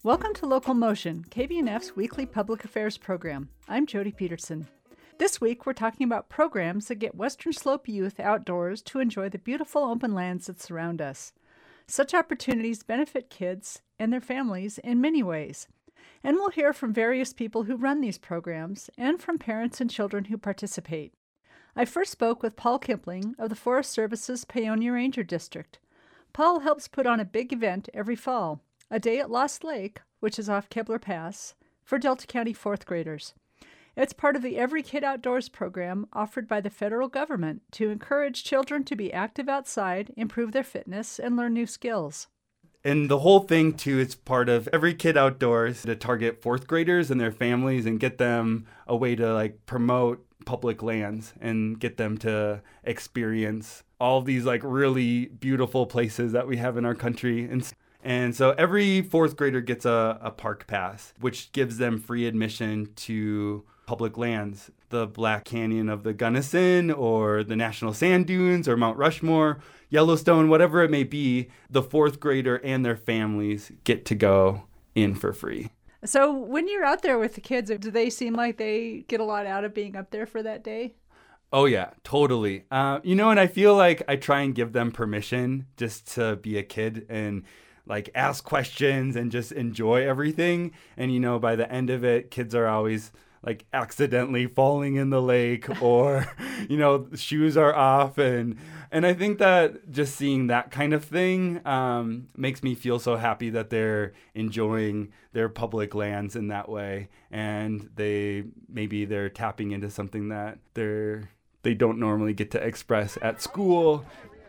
Welcome to Local Motion, KBNF's weekly public affairs program. I'm Jody Peterson. This week, we're talking about programs that get Western Slope youth outdoors to enjoy the beautiful open lands that surround us. Such opportunities benefit kids and their families in many ways. And we'll hear from various people who run these programs and from parents and children who participate. I first spoke with Paul Kipling of the Forest Service's Paonia Ranger District. Paul helps put on a big event every fall, a day at Lost Lake, which is off Kebler Pass, for Delta County fourth graders. It's part of the Every Kid Outdoors program offered by the federal government to encourage children to be active outside, improve their fitness, and learn new skills. And the whole thing, too, is part of Every Kid Outdoors to target fourth graders and their families and get them a way to promote public lands and get them to experience all these really beautiful places that we have in our country. And so every fourth grader gets a park pass, which gives them free admission to public lands, the Black Canyon of the Gunnison or the National Sand Dunes or Mount Rushmore, Yellowstone, whatever it may be. The fourth grader and their families get to go in for free. So when you're out there with the kids, do they seem like they get a lot out of being up there for that day? Oh, yeah, totally. And I feel like I try and give them permission just to be a kid and ask questions and just enjoy everything. And, by the end of it, kids are always accidentally falling in the lake or, shoes are off. And I think that just seeing that kind of thing makes me feel so happy that they're enjoying their public lands in that way. And they're tapping into something that they don't normally get to express at school.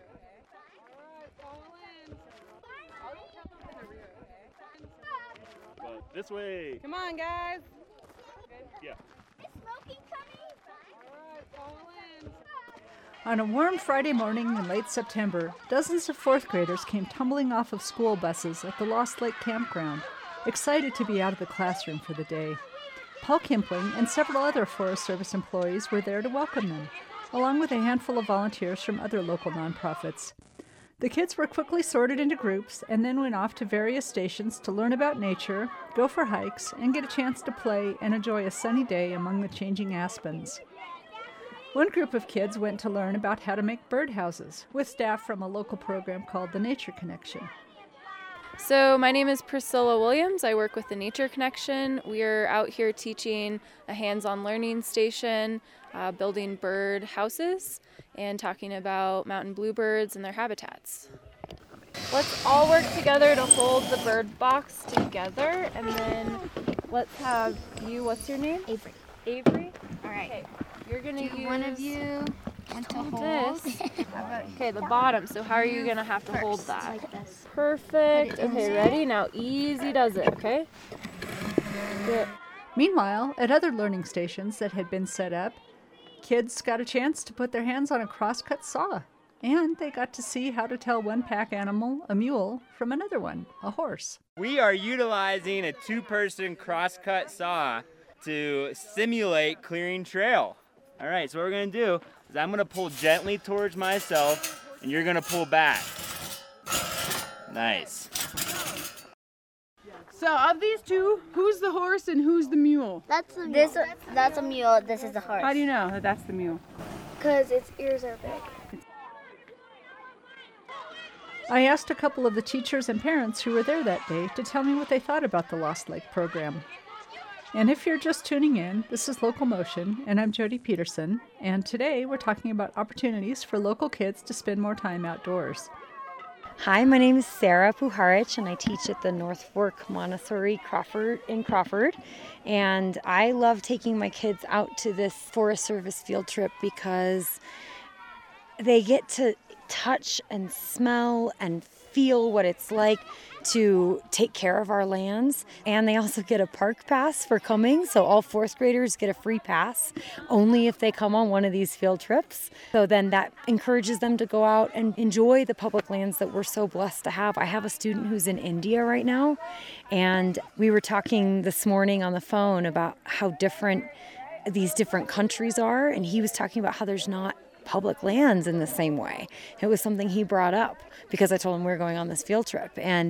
This way. Come on, guys. Yeah. Is smoking coming? All right, fall in. On a warm Friday morning in late September, dozens of fourth graders came tumbling off of school buses at the Lost Lake Campground, excited to be out of the classroom for the day. Paul Kipling and several other Forest Service employees were there to welcome them, along with a handful of volunteers from other local nonprofits. The kids were quickly sorted into groups and then went off to various stations to learn about nature, go for hikes, and get a chance to play and enjoy a sunny day among the changing aspens. One group of kids went to learn about how to make birdhouses with staff from a local program called the Nature Connection. So my name is Priscilla Williams. I work with the Nature Connection. We are out here teaching a hands-on learning station, building bird houses, and talking about mountain bluebirds and their habitats. Let's all work together to hold the bird box together, and then let's have you, what's your name? Avery. Avery? All right. Okay, you're gonna use One of you want to hold this. Okay, the bottom. So how are you gonna have to hold first, that? like this. Perfect. Put it Okay, inside. ready? Now easy does it, okay? Good. Meanwhile, at other learning stations that had been set up, kids got a chance to put their hands on a crosscut saw, and they got to see how to tell one pack animal, a mule, from another one, a horse. We are utilizing a two-person crosscut saw to simulate clearing trail. All right, so what we're gonna do is I'm gonna pull gently towards myself, and you're gonna pull back. Nice. So of these two, who's the horse and who's the mule? That's a mule. That's a mule. This is a horse. How do you know that that's the mule? Because its ears are big. I asked a couple of the teachers and parents who were there that day to tell me what they thought about the Lost Lake program. And if you're just tuning in, this is Local Motion, and I'm Jody Peterson, and today we're talking about opportunities for local kids to spend more time outdoors. Hi, my name is Sarah Puharich, and I teach at the North Fork Montessori in Crawford. And I love taking my kids out to this Forest Service field trip because they get to touch and smell and feel what it's like to take care of our lands. And they also get a park pass for coming. So all fourth graders get a free pass only if they come on one of these field trips. So then that encourages them to go out and enjoy the public lands that we're so blessed to have. I have a student who's in India right now, and we were talking this morning on the phone about how different these different countries are. And he was talking about how there's not public lands in the same way. It was something he brought up because I told him we were going on this field trip. And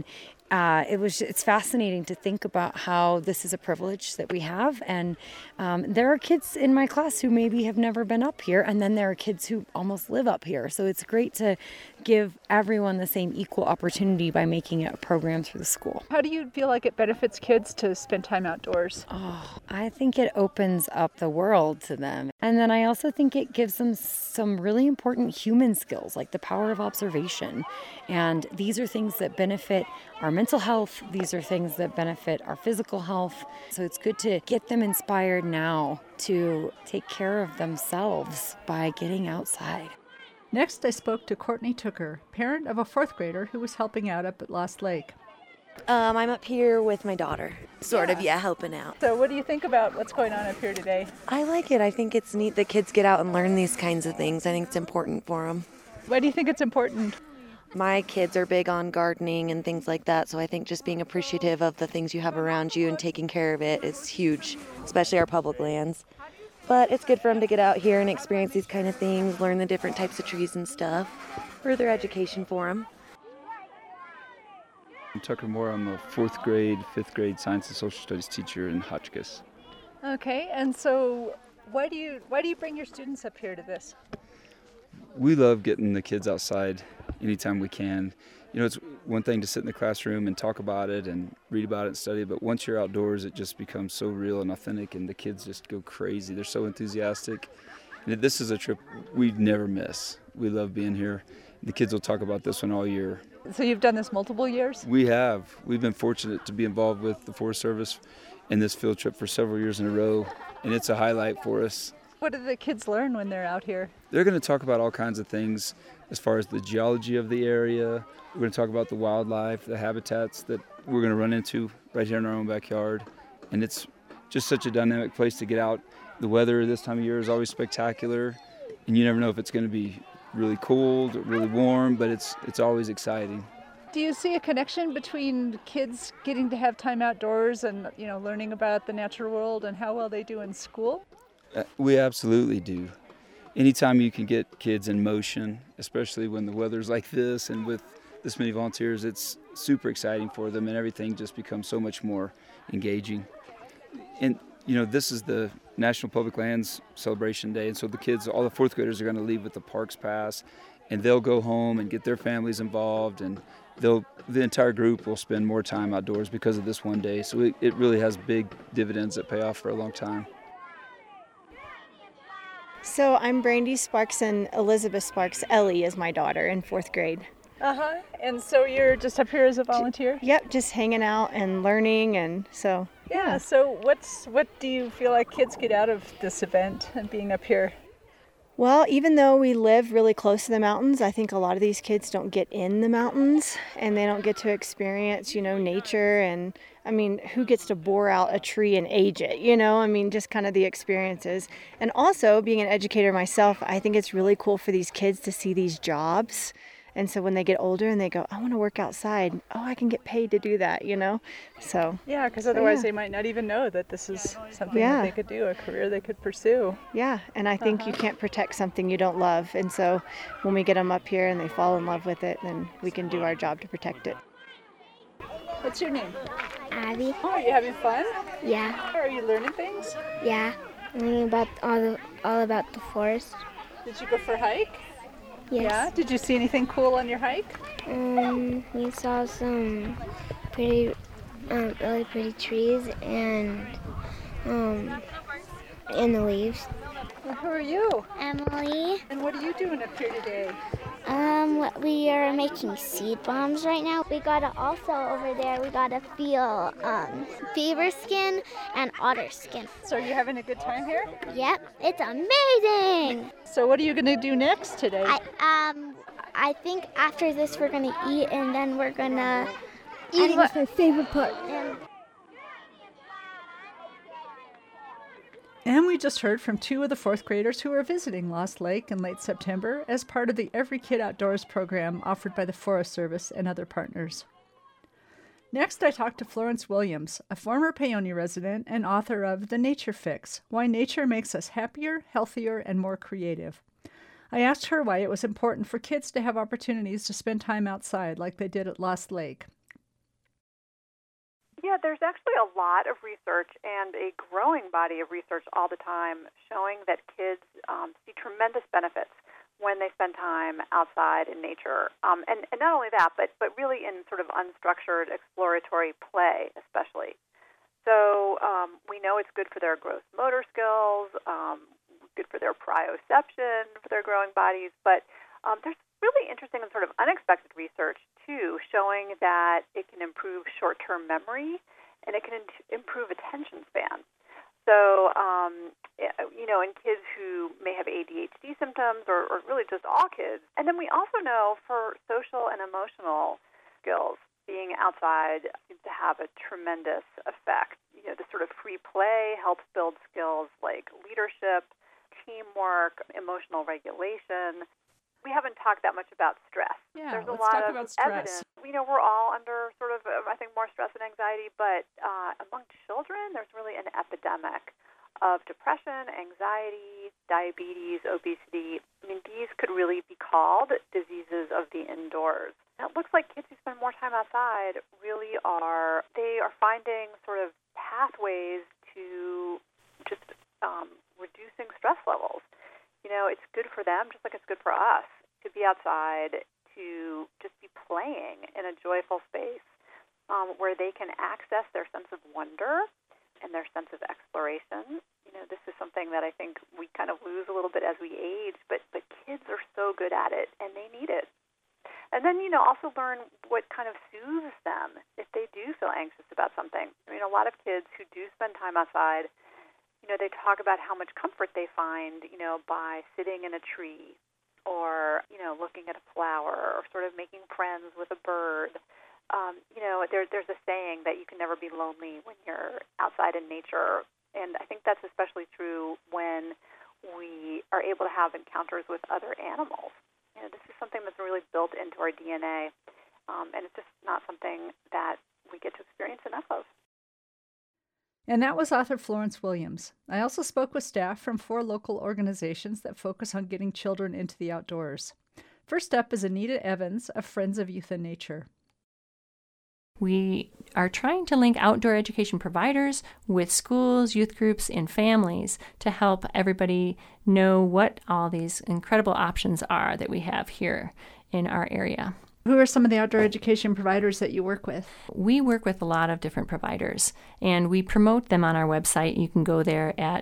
it's fascinating to think about how this is a privilege that we have. And there are kids in my class who maybe have never been up here, and then there are kids who almost live up here. So it's great to give everyone the same equal opportunity by making it a program through the school. How do you feel like it benefits kids to spend time outdoors? Oh, I think it opens up the world to them. And then I also think it gives them some really important human skills, like the power of observation. And these are things that benefit our mental health. These are things that benefit our physical health. So it's good to get them inspired now to take care of themselves by getting outside. Next, I spoke to Courtney Tooker, parent of a 4th grader who was helping out up at Lost Lake. I'm up here with my daughter, helping out. So what do you think about what's going on up here today? I like it. I think it's neat that kids get out and learn these kinds of things. I think it's important for them. Why do you think it's important? My kids are big on gardening and things like that, so I think just being appreciative of the things you have around you and taking care of it is huge, especially our public lands. But it's good for them to get out here and experience these kind of things, learn the different types of trees and stuff, further education for them. I'm Tucker Moore. I'm a 4th grade, 5th grade science and social studies teacher in Hotchkiss. Okay, and so why do you bring your students up here to this? We love getting the kids outside anytime we can. You know, it's one thing to sit in the classroom and talk about it and read about it and study it, but once you're outdoors, it just becomes so real and authentic, and the kids just go crazy. They're so enthusiastic. And this is a trip we'd never miss. We love being here. The kids will talk about this one all year. So you've done this multiple years? We have. We've been fortunate to be involved with the Forest Service in this field trip for several years in a row, and it's a highlight for us. What do the kids learn when they're out here? They're going to talk about all kinds of things as far as the geology of the area. We're going to talk about the wildlife, the habitats that we're going to run into right here in our own backyard. And it's just such a dynamic place to get out. The weather this time of year is always spectacular, and you never know if it's going to be really cold or really warm, but it's always exciting. Do you see a connection between kids getting to have time outdoors and, learning about the natural world and how well they do in school? We absolutely do. Anytime you can get kids in motion, especially when the weather's like this and with this many volunteers, it's super exciting for them, and everything just becomes so much more engaging. And, this is the National Public Lands Celebration Day, and so the kids, all the 4th graders are going to leave with the Parks Pass, and they'll go home and get their families involved, and the entire group will spend more time outdoors because of this one day. So it really has big dividends that pay off for a long time. So I'm Brandy Sparks, and Elizabeth Sparks. Ellie is my daughter in 4th grade. Uh-huh. And so you're just up here as a volunteer? Yep, just hanging out and learning, and so. Yeah, so what do you feel like kids get out of this event and being up here? Well, even though we live really close to the mountains, I think a lot of these kids don't get in the mountains, and they don't get to experience, nature. And I mean, who gets to bore out a tree and age it, just kind of the experiences. And also, being an educator myself, I think it's really cool for these kids to see these jobs. And so when they get older and they go, I want to work outside, I can get paid to do that, So. Yeah, because otherwise they might not even know that this is something that they could do, a career they could pursue. Yeah, and I think you can't protect something you don't love. And so when we get them up here and they fall in love with it, then we can do our job to protect it. What's your name? Abby. Oh, are you having fun? Yeah. Are you learning things? Yeah. Learning about all about the forest. Did you go for a hike? Yes. Yeah. Did you see anything cool on your hike? We saw some really pretty trees and the leaves. Well, who are you? Emily. And what are you doing up here today? We are making seed bombs right now. We gotta also over there, we gotta feel beaver skin and otter skin. So are you having a good time here? Yep, it's amazing. So what are you gonna do next today? I think after this we're gonna eat, and then we're gonna eating is my favorite part. And we just heard from 2 of the 4th graders who are visiting Lost Lake in late September as part of the Every Kid Outdoors program offered by the Forest Service and other partners. Next, I talked to Florence Williams, a former Paoni resident and author of The Nature Fix: Why Nature Makes Us Happier, Healthier, and More Creative. I asked her why it was important for kids to have opportunities to spend time outside like they did at Lost Lake. Yeah, there's actually a lot of research and a growing body of research all the time showing that kids see tremendous benefits when they spend time outside in nature. And not only that, but really in sort of unstructured exploratory play especially. So we know it's good for their gross motor skills, good for their proprioception, for their growing bodies, but there's really interesting and sort of unexpected research, too, showing that it can improve short-term memory and it can improve attention span. So, in kids who may have ADHD symptoms or really just all kids. And then we also know for social and emotional skills, being outside seems to have a tremendous effect. The sort of free play helps build skills like leadership, teamwork, emotional regulation. We haven't talked that much about stress. Yeah, There's a let's lot talk of about stress. evidence. We're all under sort of, I think, more stress and anxiety, but among children, there's really an epidemic of depression, anxiety, diabetes, obesity. These could really be called diseases of the indoors. Now, it looks like kids who spend more time outside really are finding sort of pathways to just reducing stress levels. It's good for them just like it's good for us to be outside, to just be playing in a joyful space where they can access their sense of wonder and their sense of exploration. This is something that I think we kind of lose a little bit as we age, but kids are so good at it, and they need it. And then, also learn what kind of soothes them if they do feel anxious about something. A lot of kids who do spend time outside, they talk about how much comfort they find, by sitting in a tree or, looking at a flower or sort of making friends with a bird. There's a saying that you can never be lonely when you're outside in nature. And I think that's especially true when we are able to have encounters with other animals. This is something that's really built into our DNA, and it's just not something that we get to experience enough of. And that was author Florence Williams. I also spoke with staff from 4 local organizations that focus on getting children into the outdoors. First up is Anita Evans of Friends of Youth and Nature. We are trying to link outdoor education providers with schools, youth groups, and families to help everybody know what all these incredible options are that we have here in our area. Who are some of the outdoor education providers that you work with? We work with a lot of different providers, and we promote them on our website. You can go there at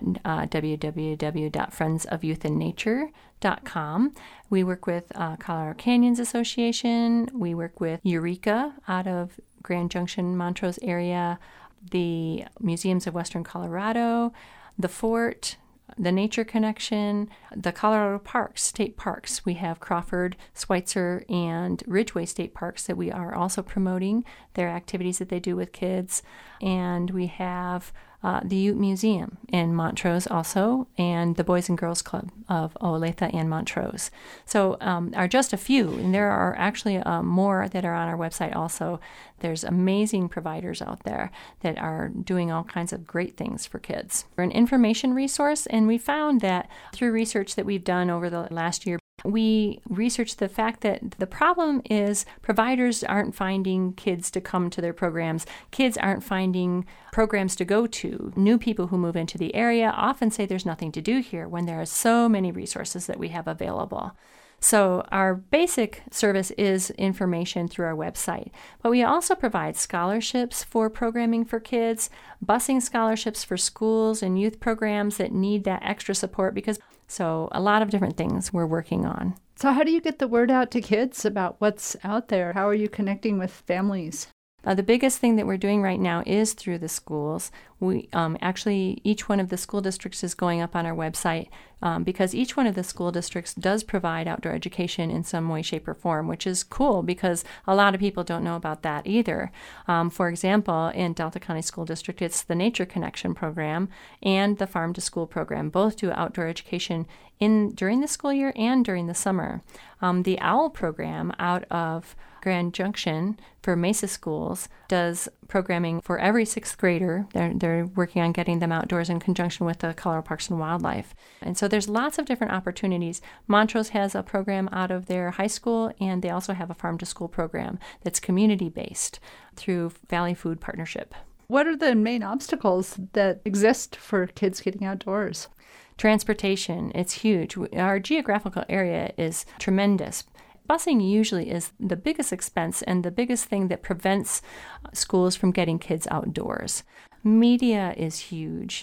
www.friendsofyouthandnature.com. We work with Colorado Canyons Association. We work with Eureka out of Grand Junction, Montrose area, the Museums of Western Colorado, the Fort, the Nature Connection, the Colorado Parks, state parks. We have Crawford, Schweitzer, and Ridgeway state parks that we are also promoting their activities that they do with kids. And we have the Ute Museum in Montrose also, and the Boys and Girls Club of Olathe and Montrose. So are just a few, and there are actually more that are on our website also. There's amazing providers out there that are doing all kinds of great things for kids. We're an information resource, and we found that through research that we've done over the last year, we researched the fact that the problem is providers aren't finding kids to come to their programs. Kids aren't finding programs to go to. New people who move into the area often say there's nothing to do here when there are so many resources that we have available. So our basic service is information through our website, but we also provide scholarships for programming for kids, busing scholarships for schools and youth programs that need that extra support so a lot of different things we're working on. So how do you get the word out to kids about what's out there? How are you connecting with families? The biggest thing that we're doing right now is through the schools. We actually, each one of the school districts is going up on our website because each one of the school districts does provide outdoor education in some way, shape, or form, which is cool because a lot of people don't know about that either. For example, in Delta County School District, it's the Nature Connection program and the Farm to School program. Both do outdoor education during the school year and during the summer. The OWL program out of Grand Junction for Mesa schools does programming for every sixth grader. They're working on getting them outdoors in conjunction with the Colorado Parks and Wildlife. And so there's lots of different opportunities. Montrose has a program out of their high school, and they also have a farm-to-school program that's community-based through Valley Food Partnership. What are the main obstacles that exist for kids getting outdoors? Transportation, it's huge. Our geographical area is tremendous. Busing usually is the biggest expense and the biggest thing that prevents schools from getting kids outdoors. Media is huge.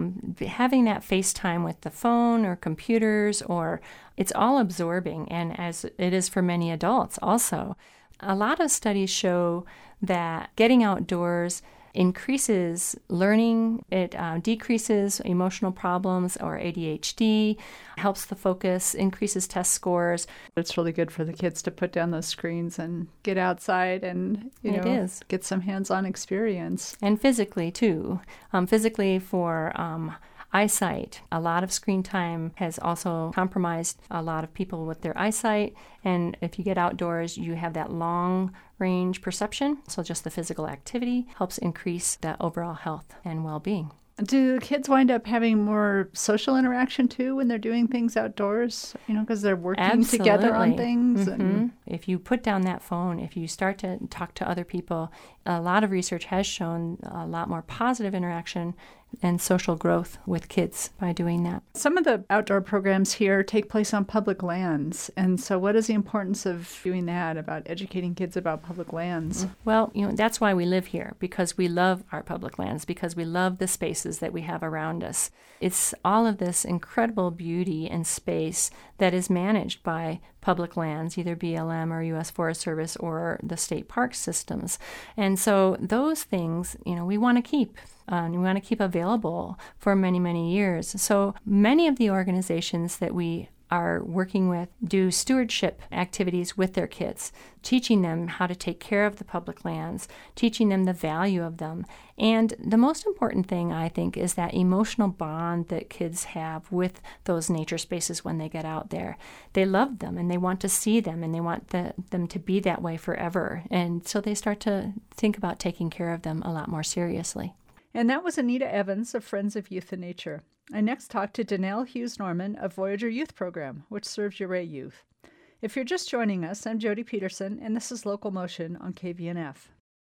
Having that FaceTime with the phone or computers, or it's all absorbing, and as it is for many adults also. A lot of studies show that getting outdoors increases learning, it decreases emotional problems or ADHD, helps the focus, increases test scores. It's really good for the kids to put down those screens and get outside and, get some hands-on experience. And physically, too. Physically for eyesight. A lot of screen time has also compromised a lot of people with their eyesight. And if you get outdoors, you have that long range perception. So just the physical activity helps increase the overall health and well-being. Do kids wind up having more social interaction too when they're doing things outdoors? Because they're working together on things. Mm-hmm. And if you put down that phone, if you start to talk to other people, a lot of research has shown a lot more positive interaction and social growth with kids by doing that. Some of the outdoor programs here take place on public lands. And so what is the importance of doing that, about educating kids about public lands? Well, that's why we live here, because we love our public lands, because we love the spaces that we have around us. It's all of this incredible beauty and space that is managed by public lands, either BLM or U.S. Forest Service or the state park systems. And so those things, we want to keep. We want to keep available for many, many years. So many of the organizations that we are working with do stewardship activities with their kids, teaching them how to take care of the public lands, teaching them the value of them. And the most important thing, I think, is that emotional bond that kids have with those nature spaces when they get out there. They love them and they want to see them and they want them to be that way forever. And so they start to think about taking care of them a lot more seriously. And that was Anita Evans of Friends of Youth and Nature. I next talked to Danelle Hughes-Norman of Voyager Youth Program, which serves Ouray youth. If you're just joining us, I'm Jody Peterson, and this is Local Motion on KVNF.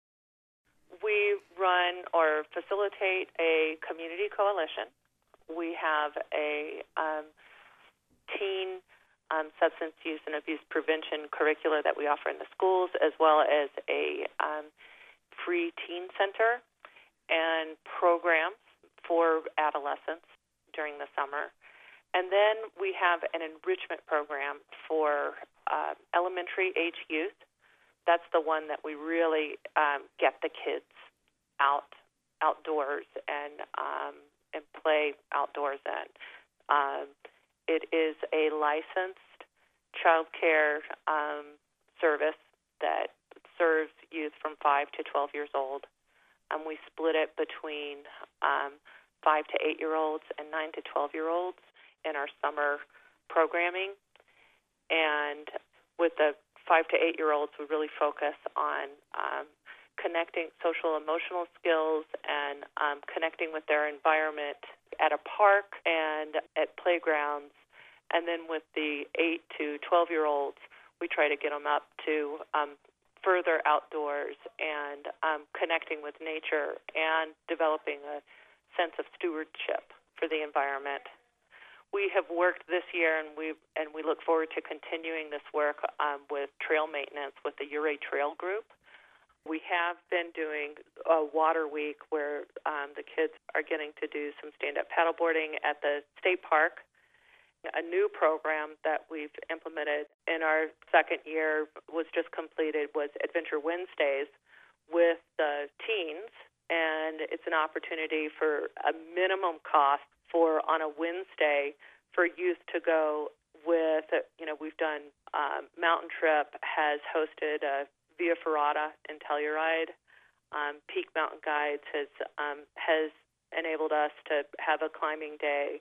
We run or facilitate a community coalition. We have a teen substance use and abuse prevention curricula that we offer in the schools, as well as a free teen center and programs for adolescents during the summer. And then we have an enrichment program for elementary age youth. That's the one that we really get the kids outdoors and play outdoors in. It is a licensed child care service that serves youth from 5 to 12 years old. We split it between 5 to 8-year-olds and 9 to 12-year-olds in our summer programming. And with the 5 to 8-year-olds, we really focus on connecting social emotional skills and connecting with their environment at a park and at playgrounds. And then with the 8 to 12-year-olds, we try to get them up to further outdoors and connecting with nature and developing a sense of stewardship for the environment. We have worked this year, and we look forward to continuing this work with trail maintenance with the Ouray Trail Group. We have been doing a water week where the kids are getting to do some stand-up paddleboarding at the state park. A new program that we've implemented in our second year was just completed was Adventure Wednesdays with the teens, and it's an opportunity for a minimum cost for on a Wednesday for youth to go with, we've done Mountain Trip has hosted a Via Ferrata in Telluride. Peak Mountain Guides has enabled us to have a climbing day.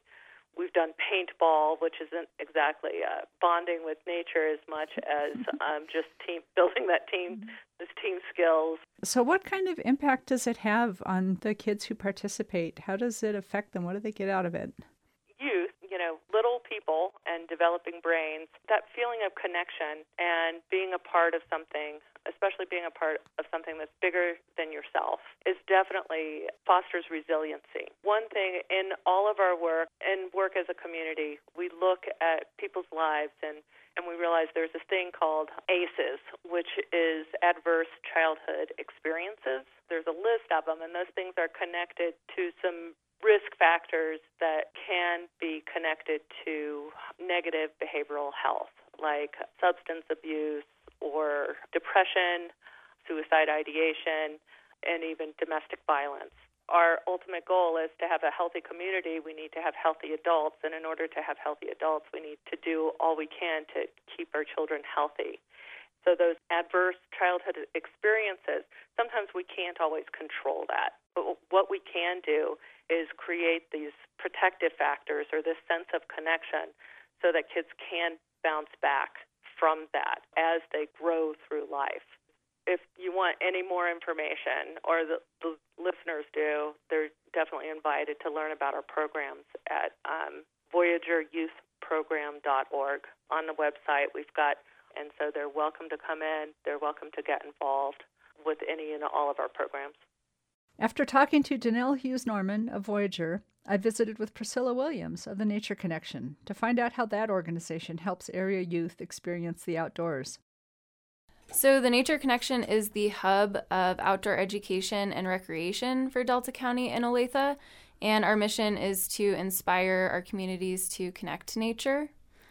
We've done paintball, which isn't exactly bonding with nature as much as just building those team skills. So what kind of impact does it have on the kids who participate? How does it affect them? What do they get out of it? Youth, little people and developing brains, that feeling of connection and being a part of something, especially being a part of something that's bigger than yourself, is definitely fosters resiliency. One thing in all of our work and work as a community, we look at people's lives and we realize there's this thing called ACEs, which is Adverse Childhood Experiences. There's a list of them, and those things are connected to some risk factors that can be connected to negative behavioral health, like substance abuse or depression, suicide ideation, and even domestic violence. Our ultimate goal is to have a healthy community. We need to have healthy adults, and in order to have healthy adults, we need to do all we can to keep our children healthy. So those adverse childhood experiences, sometimes we can't always control that. But what we can do is create these protective factors or this sense of connection so that kids can bounce back from that as they grow through life. If you want any more information, or the listeners do, they're definitely invited to learn about our programs at VoyagerYouthProgram.org. On the website we've got, and so they're welcome to come in, they're welcome to get involved with any and all of our programs. After talking to Danelle Hughes-Norman of Voyager, I visited with Priscilla Williams of the Nature Connection to find out how that organization helps area youth experience the outdoors. So the Nature Connection is the hub of outdoor education and recreation for Delta County and Olathe, and our mission is to inspire our communities to connect to nature.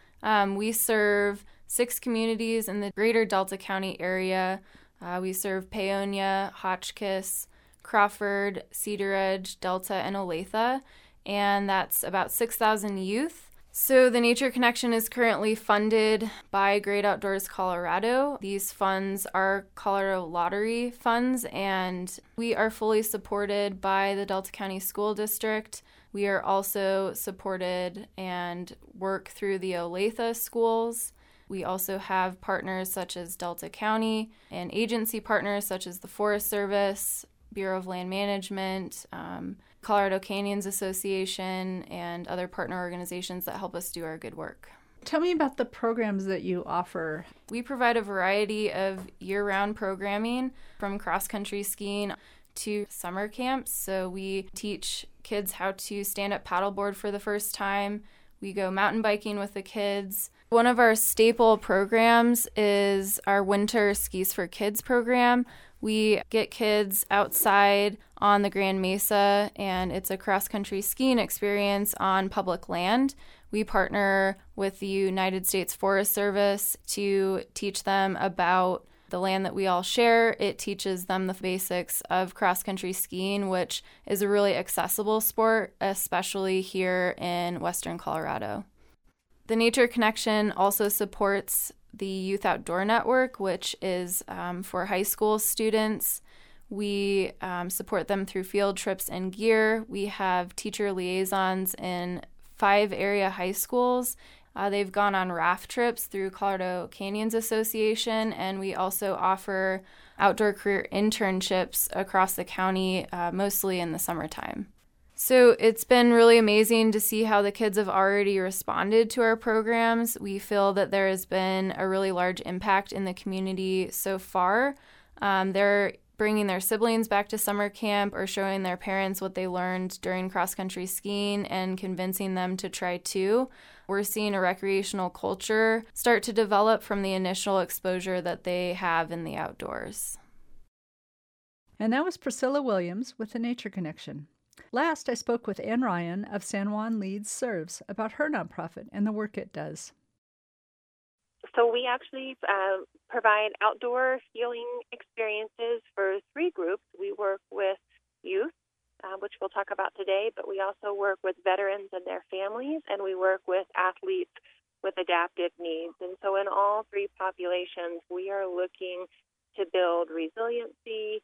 We serve 6 communities in the greater Delta County area. We serve Paonia, Hotchkiss, Crawford, Cedar Ridge, Delta, and Olathe, and that's about 6,000 youth. So the Nature Connection is currently funded by Great Outdoors Colorado. These funds are Colorado Lottery funds, and we are fully supported by the Delta County School District. We are also supported and work through the Olathe schools. We also have partners such as Delta County and agency partners such as the Forest Service, Bureau of Land Management, Colorado Canyons Association, and other partner organizations that help us do our good work. Tell me about the programs that you offer. We provide a variety of year-round programming, from cross-country skiing to summer camps. So we teach kids how to stand up paddleboard for the first time. We go mountain biking with the kids. One of our staple programs is our Winter Skis for Kids program. We get kids outside on the Grand Mesa, and it's a cross-country skiing experience on public land. We partner with the United States Forest Service to teach them about the land that we all share. It teaches them the basics of cross-country skiing, which is a really accessible sport, especially here in Western Colorado. The Nature Connection also supports the Youth Outdoor Network, which is for high school students. We support them through field trips and gear. We have teacher liaisons in 5 area high schools. They've gone on raft trips through Colorado Canyons Association, and we also offer outdoor career internships across the county, mostly in the summertime. So it's been really amazing to see how the kids have already responded to our programs. We feel that there has been a really large impact in the community so far. They're bringing their siblings back to summer camp or showing their parents what they learned during cross-country skiing and convincing them to try too. We're seeing a recreational culture start to develop from the initial exposure that they have in the outdoors. And that was Priscilla Williams with the Nature Connection. Last, I spoke with Ann Ryan of San Juan Leads Serves about her nonprofit and the work it does. So we actually provide outdoor healing experiences for 3 groups. We work with youth, which we'll talk about today, but we also work with veterans and their families, and we work with athletes with adaptive needs. And so in all 3 populations, we are looking to build resiliency,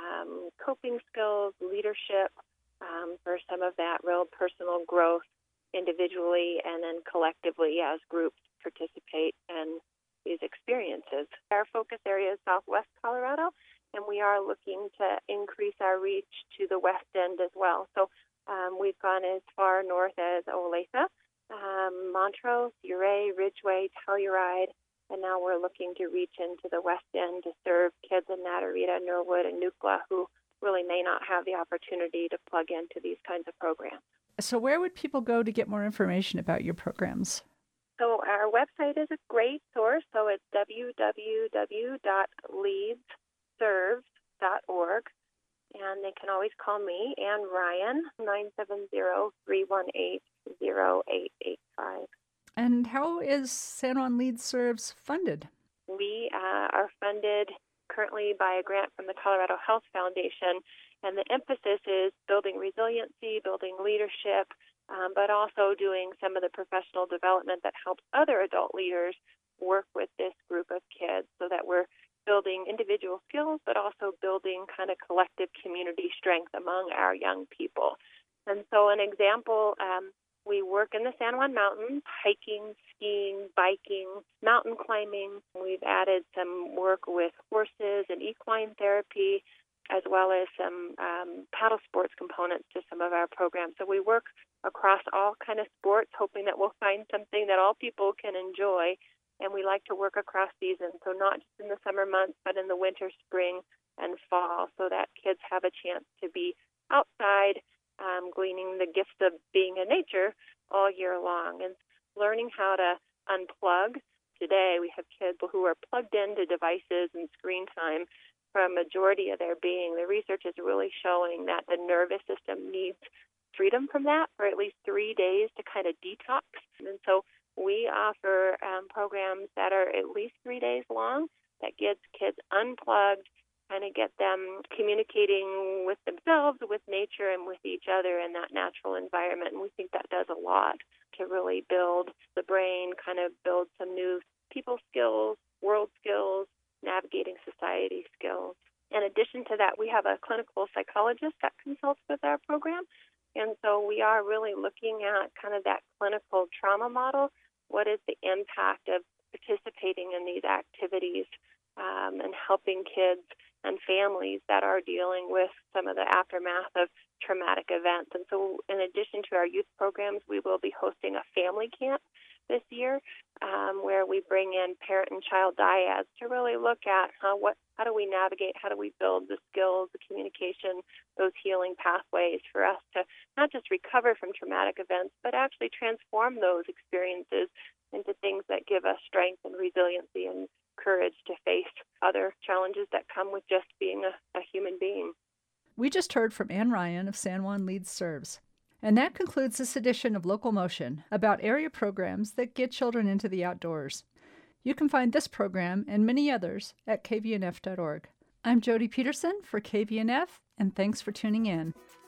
coping skills, leadership, for some of that real personal growth individually and then collectively as groups participate in these experiences. Our focus area is Southwest Colorado, and we are looking to increase our reach to the west end as well. So we've gone as far north as Olathe, Montrose, Ouray, Ridgway, Telluride, and now we're looking to reach into the west end to serve kids in Natarita, Norwood, and Nucla who really may not have the opportunity to plug into these kinds of programs. So where would people go to get more information about your programs? So our website is a great source. So it's www.leadsserves.org. And they can always call me, Ann Ryan, 970-318-0885. And how is San Juan Leads Serves funded? We are funded currently by a grant from the Colorado Health Foundation, and the emphasis is building resiliency, building leadership, but also doing some of the professional development that helps other adult leaders work with this group of kids so that we're building individual skills, but also building kind of collective community strength among our young people. And so an example, we work in the San Juan Mountains, hiking, skiing, biking, mountain climbing. We've added some work with horses and equine therapy, as well as some paddle sports components to some of our programs. So we work across all kind of sports, hoping that we'll find something that all people can enjoy. And we like to work across seasons, so not just in the summer months, but in the winter, spring, and fall, so that kids have a chance to be outside, gleaning the gifts of being in nature all year long. And learning how to unplug. Today, we have kids who are plugged into devices and screen time for a majority of their being. The research is really showing that the nervous system needs freedom from that for at least 3 days to kind of detox. And so we offer programs that are at least 3 days long that gets kids unplugged, kind of get them communicating with themselves, with nature, and with each other in that natural environment. And we think that does a lot to really build the brain, kind of build some new people skills, world skills, navigating society skills. In addition to that, we have a clinical psychologist that consults with our program. And so we are really looking at kind of that clinical trauma model. What is the impact of participating in these activities and helping kids and families that are dealing with some of the aftermath of traumatic events? And so in addition to our youth programs, we will be hosting a family camp this year where we bring in parent and child dyads to really look at how do we navigate, how do we build the skills, the communication, those healing pathways for us to not just recover from traumatic events, but actually transform those experiences into things that give us strength and resiliency and courage to face other challenges that come with just being a human being. We just heard from Ann Ryan of San Juan Leads Serves. And that concludes this edition of Local Motion about area programs that get children into the outdoors. You can find this program and many others at kvnf.org. I'm Jody Peterson for KVNF, and thanks for tuning in.